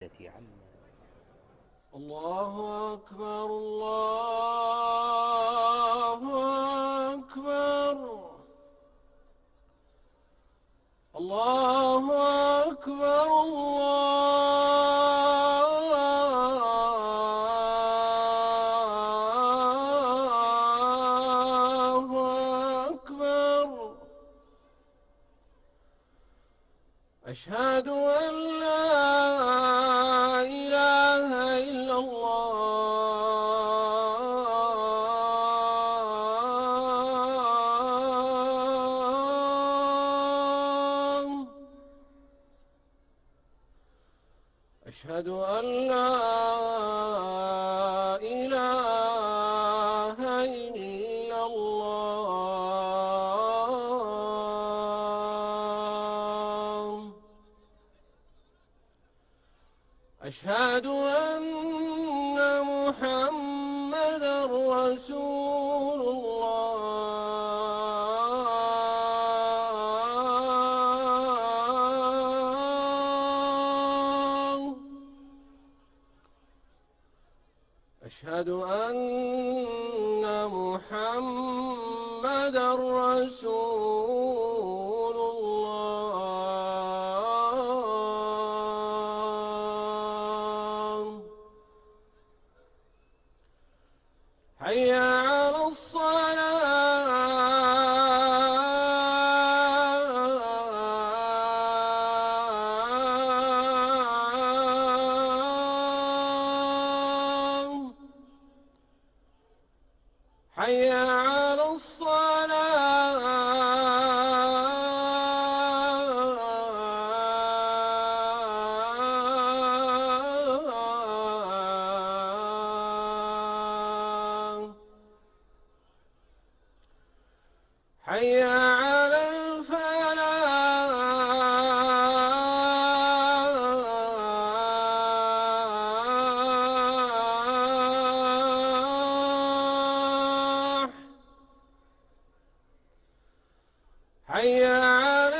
الغفلة عما. الله أكبر الله أكبر الله أكبر الله أكبر. أشهد أن لا إله إلا الله. أشهد أن لا إله إلا الله. أشهد أن محمدًا رسول الله. أشهد أن محمدًا رسول الله. حي على الصلاة. حي على الصلاة. حي على الفلاح. حي على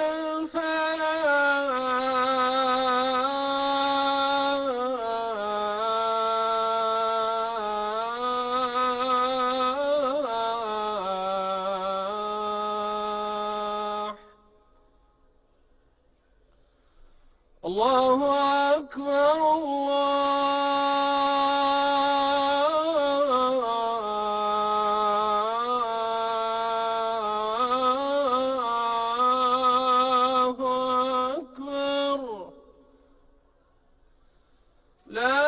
الفلاح. الله أكبر الله أكبر. لا